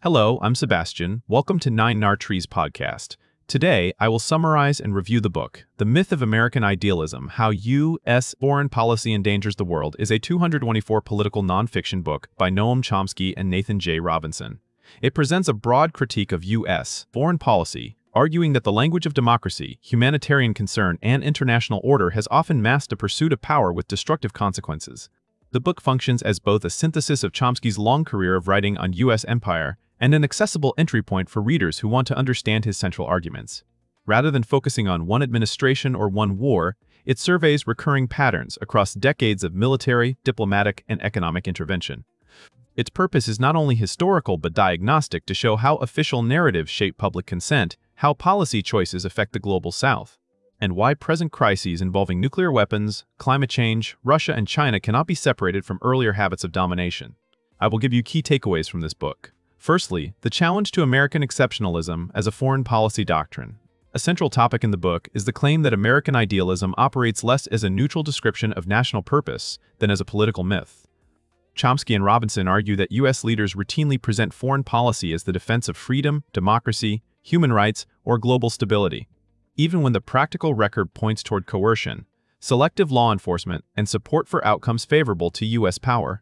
Hello, I'm Sebastian. Welcome to Nine Nar Trees podcast. Today, I will summarize and review the book, The Myth of American Idealism, How U.S. Foreign Policy Endangers the World is a 224 political nonfiction book by Noam Chomsky and Nathan J. Robinson. It presents a broad critique of U.S. foreign policy, arguing that the language of democracy, humanitarian concern, and international order has often masked a pursuit of power with destructive consequences. The book functions as both a synthesis of Chomsky's long career of writing on U.S. empire and an accessible entry point for readers who want to understand his central arguments. Rather than focusing on one administration or one war, it surveys recurring patterns across decades of military, diplomatic, and economic intervention. Its purpose is not only historical but diagnostic to show how official narratives shape public consent, how policy choices affect the global South, and why present crises involving nuclear weapons, climate change, Russia, and China cannot be separated from earlier habits of domination. I will give you key takeaways from this book. Firstly, the challenge to American exceptionalism as a foreign policy doctrine. A central topic in the book is the claim that American idealism operates less as a neutral description of national purpose than as a political myth. Chomsky and Robinson argue that U.S. leaders routinely present foreign policy as the defense of freedom, democracy, human rights, or global stability, even when the practical record points toward coercion, selective law enforcement, and support for outcomes favorable to U.S. power.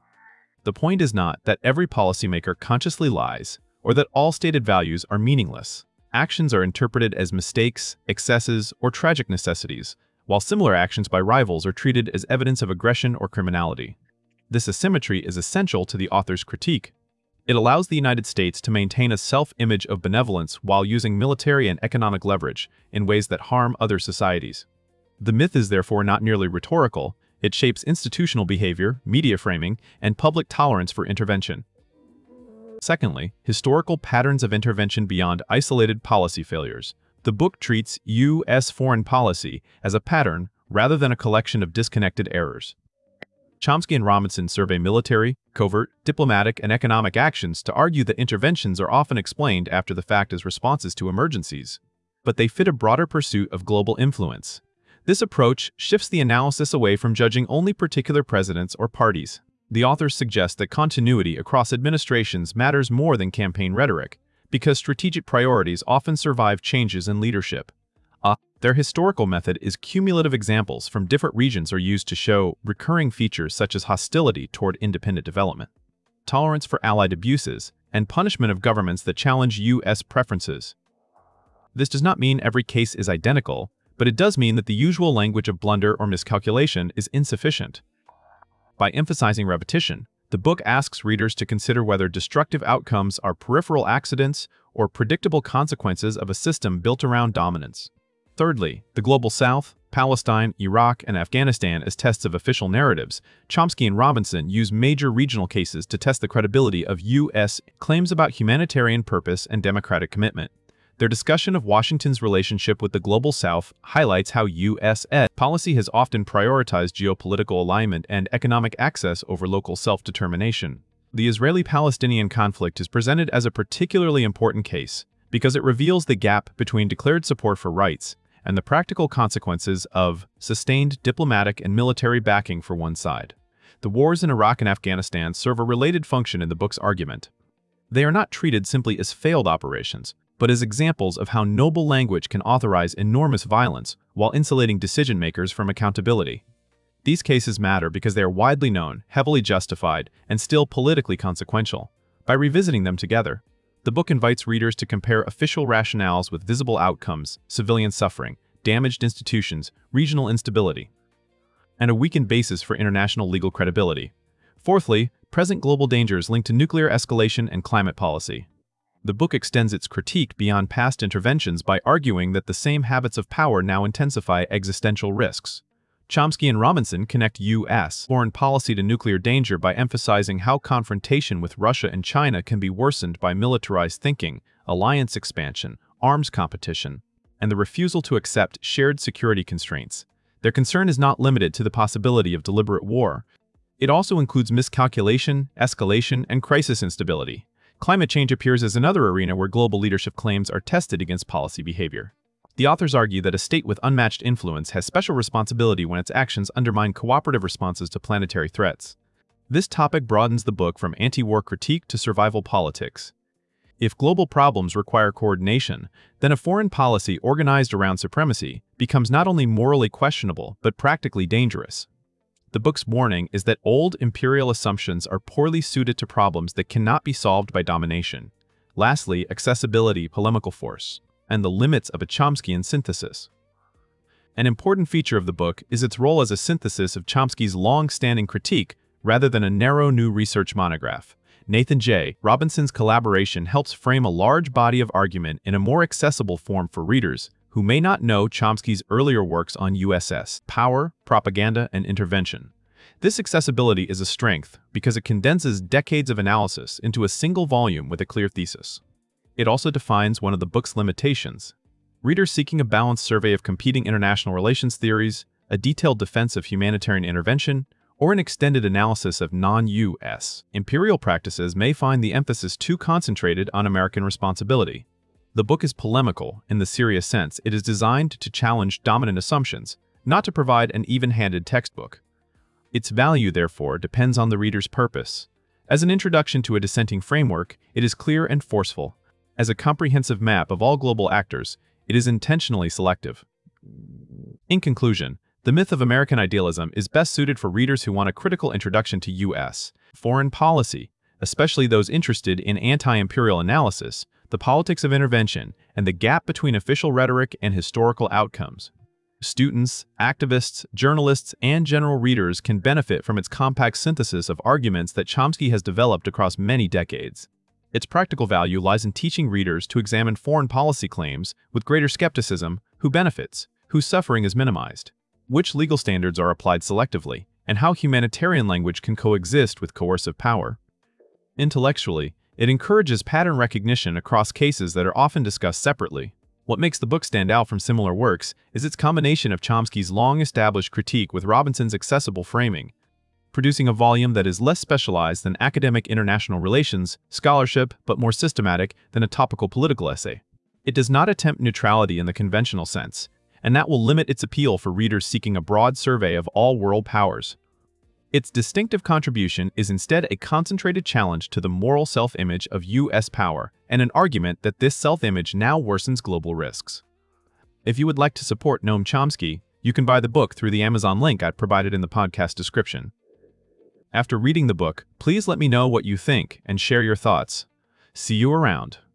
The point is not that every policymaker consciously lies, or that all stated values are meaningless. Actions are interpreted as mistakes, excesses, or tragic necessities, while similar actions by rivals are treated as evidence of aggression or criminality. This asymmetry is essential to the author's critique. It allows the United States to maintain a self-image of benevolence while using military and economic leverage in ways that harm other societies. The myth is therefore not merely rhetorical. It shapes institutional behavior, media framing, and public tolerance for intervention. Secondly, historical patterns of intervention beyond isolated policy failures. The book treats U.S. foreign policy as a pattern rather than a collection of disconnected errors. Chomsky and Robinson survey military, covert, diplomatic, and economic actions to argue that interventions are often explained after the fact as responses to emergencies, but they fit a broader pursuit of global influence. This approach shifts the analysis away from judging only particular presidents or parties. The authors suggest that continuity across administrations matters more than campaign rhetoric, because strategic priorities often survive changes in leadership. Their historical method is cumulative examples from different regions are used to show recurring features such as hostility toward independent development, tolerance for allied abuses, and punishment of governments that challenge U.S. preferences. This does not mean every case is identical, but it does mean that the usual language of blunder or miscalculation is insufficient. By emphasizing repetition, the book asks readers to consider whether destructive outcomes are peripheral accidents or predictable consequences of a system built around dominance. Thirdly, the global South, Palestine, Iraq, and Afghanistan as tests of official narratives. Chomsky and Robinson use major regional cases to test the credibility of U.S. claims about humanitarian purpose and democratic commitment. Their discussion of Washington's relationship with the global South highlights how U.S. policy has often prioritized geopolitical alignment and economic access over local self-determination. The Israeli-Palestinian conflict is presented as a particularly important case because it reveals the gap between declared support for rights and the practical consequences of sustained diplomatic and military backing for one side. The wars in Iraq and Afghanistan serve a related function in the book's argument. They are not treated simply as failed operations, but as examples of how noble language can authorize enormous violence while insulating decision-makers from accountability. These cases matter because they are widely known, heavily justified, and still politically consequential. By revisiting them together, the book invites readers to compare official rationales with visible outcomes, civilian suffering, damaged institutions, regional instability, and a weakened basis for international legal credibility. Fourthly, present global dangers linked to nuclear escalation and climate policy. The book extends its critique beyond past interventions by arguing that the same habits of power now intensify existential risks. Chomsky and Robinson connect U.S. foreign policy to nuclear danger by emphasizing how confrontation with Russia and China can be worsened by militarized thinking, alliance expansion, arms competition, and the refusal to accept shared security constraints. Their concern is not limited to the possibility of deliberate war. It also includes miscalculation, escalation, and crisis instability. Climate change appears as another arena where global leadership claims are tested against policy behavior. The authors argue that a state with unmatched influence has special responsibility when its actions undermine cooperative responses to planetary threats. This topic broadens the book from anti-war critique to survival politics. If global problems require coordination, then a foreign policy organized around supremacy becomes not only morally questionable but practically dangerous. The book's warning is that old imperial assumptions are poorly suited to problems that cannot be solved by domination. Lastly, accessibility, polemical force, and the limits of a Chomskyan synthesis. An important feature of the book is its role as a synthesis of Chomsky's long-standing critique rather than a narrow new research monograph. Nathan J. Robinson's collaboration helps frame a large body of argument in a more accessible form for readers who may not know Chomsky's earlier works on USS, power, propaganda, and intervention. This accessibility is a strength because it condenses decades of analysis into a single volume with a clear thesis. It also defines one of the book's limitations. Readers seeking a balanced survey of competing international relations theories, a detailed defense of humanitarian intervention, or an extended analysis of non-U.S. imperial practices may find the emphasis too concentrated on American responsibility. The book is polemical in the serious sense. It is designed to challenge dominant assumptions, not to provide an even-handed textbook. Its value, therefore, depends on the reader's purpose. As an introduction to a dissenting framework, it is clear and forceful. As a comprehensive map of all global actors, it is intentionally selective. In conclusion, The Myth of American Idealism is best suited for readers who want a critical introduction to U.S. foreign policy, especially those interested in anti-imperial analysis, the politics of intervention, and the gap between official rhetoric and historical outcomes. Students, activists, journalists, and general readers can benefit from its compact synthesis of arguments that Chomsky has developed across many decades. Its practical value lies in teaching readers to examine foreign policy claims with greater skepticism: who benefits, whose suffering is minimized, which legal standards are applied selectively, and how humanitarian language can coexist with coercive power. Intellectually, it encourages pattern recognition across cases that are often discussed separately. What makes the book stand out from similar works is its combination of Chomsky's long-established critique with Robinson's accessible framing, producing a volume that is less specialized than academic international relations scholarship but more systematic than a topical political essay. It does not attempt neutrality in the conventional sense, and that will limit its appeal for readers seeking a broad survey of all world powers. Its distinctive contribution is instead a concentrated challenge to the moral self-image of U.S. power and an argument that this self-image now worsens global risks. If you would like to support Noam Chomsky, you can buy the book through the Amazon link I provided in the podcast description. After reading the book, please let me know what you think and share your thoughts. See you around.